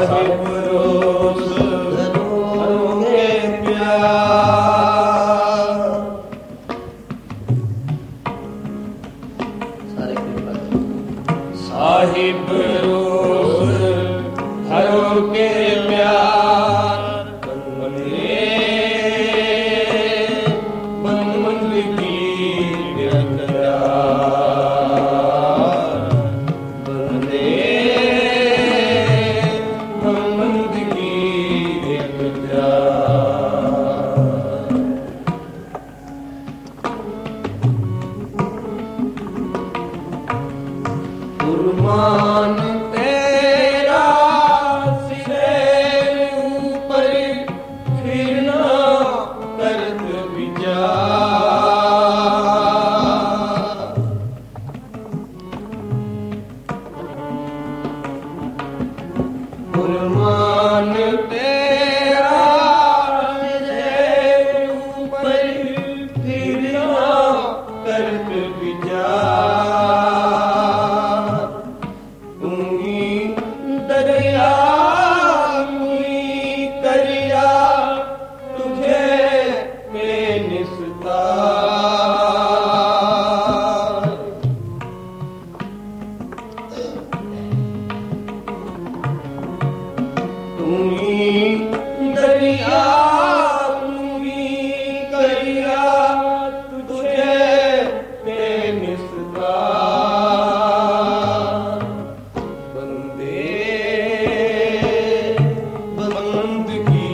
साहिब रोज धरोगे प्यार। साहिब रोज धरोगे प्यार। बंदे बंद की प्यार। बंदे बंद की प्यार। कुर्बान तेरा सिरे ऊपर फिर ना करत विचार। कुर्बान तेरा सिरे ऊपर फिर ना करत विचार। दरिया करिया तुझे बेनिस्तार। दरिया करिया तुझे बेनिस्तार। बंदे बंद की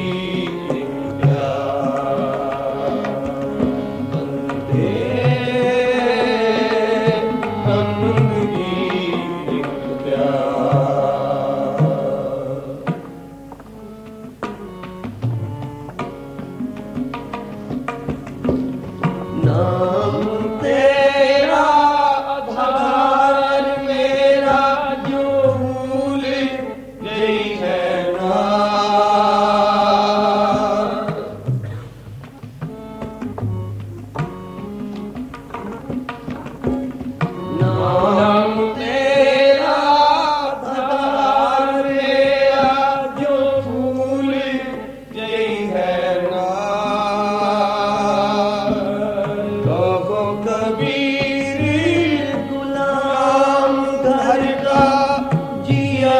प्यार। बंदे बंद की प्यार। नाम तेरा आधार मेरा जो भूल गई है नार। नाम तेरा आधार मेरा जो भूल गई है नार। कहो कबीर गुलाम घर का जिया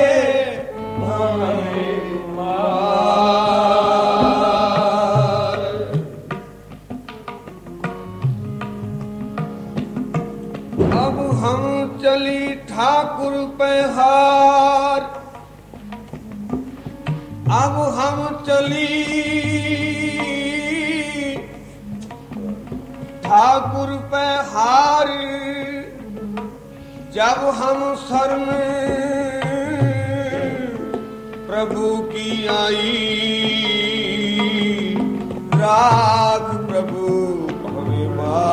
भाई मार। अब हम चली ठाकुर पे हार। अब हम चली ठाकुर पे हार। जब हम शरण प्रभु की आई राख प्रभु हमें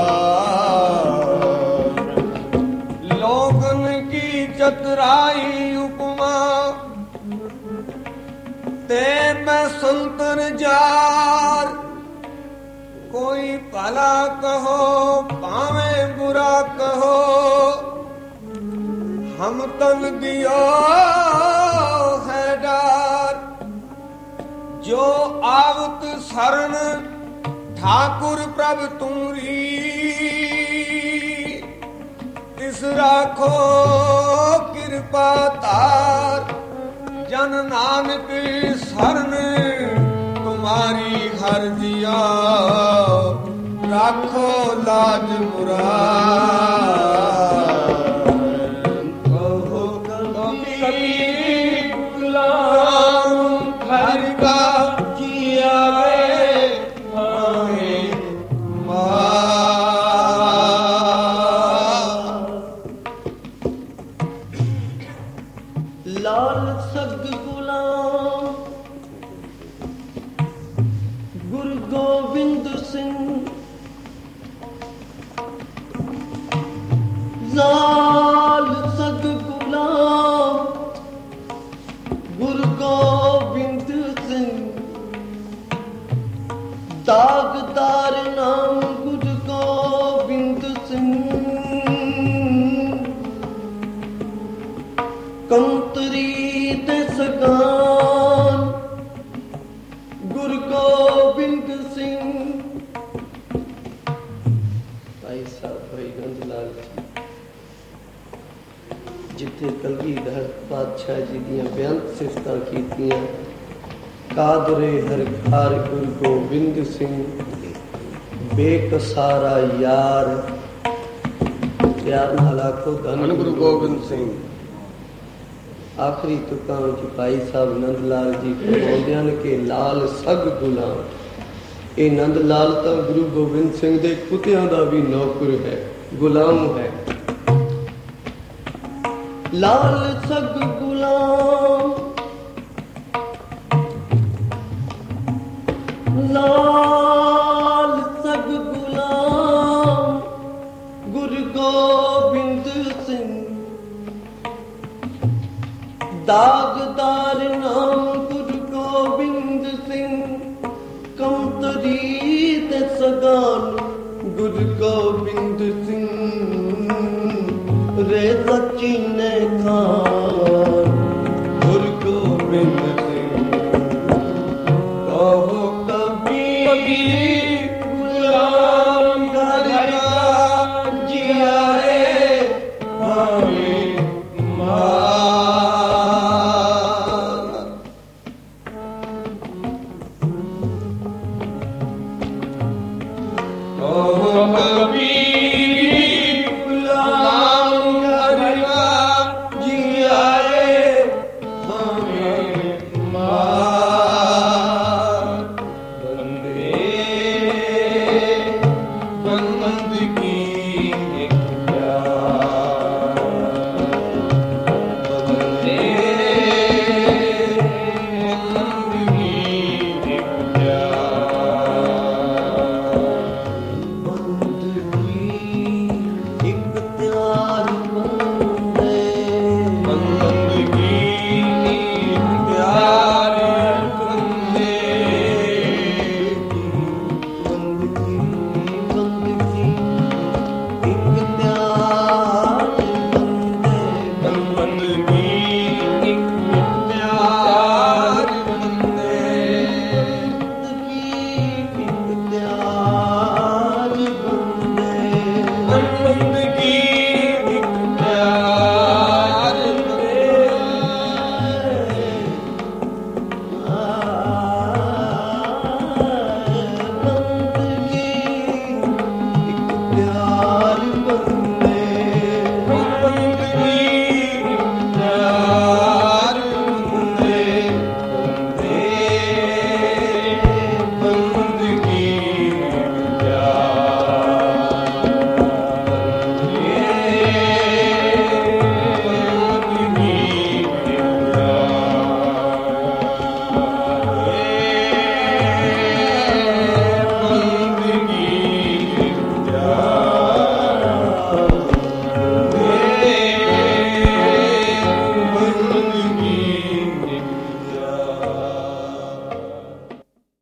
मार। लोगन की चतुराई उपमा ते मैं संतर जार। कोई भला कहो पावे बुरा कहो हम तन दियो है डार। जो आवत शरण ठाकुर प्रभ तुमरी तिस राखो कृपा तार। जन नानक शरण तुम्हारी हर दिया राखो लाज मुराद। कहो कबीर गुलाम घर का जिया भाई मार। लाल सग गुलाम गुरु गोविंद सिंह। लाल सग गुलाम गुरु गोविंद सिंह। दागदार नाम गुरु गोविंद सिंह। कंतरी ते सगा पातशाह जी दियां बेअंत सिफतां कीतियां। कादरे हरकार गुरु गोबिंद सिंह बेकसारा यार, प्यार नाल आखो धन गुरु गोबिंद सिंह। आखिरी तुकां विच भाई साहब नंद लाल जी फरमाउंदे हन कि लाल सग गुलाम। ये नंद लाल तो गुरु गोबिंद सिंह दे कुत्तियां दा भी नौकर है, गुलाम है। लाल सग गुलाम, लाल सग गुलाम गुरु गोबिंद सिंह। दागदार नाम गुरु गोबिंद सिंह, कमतरी ते सगान गुरु गोबिंद सिंह। रे सची ने खान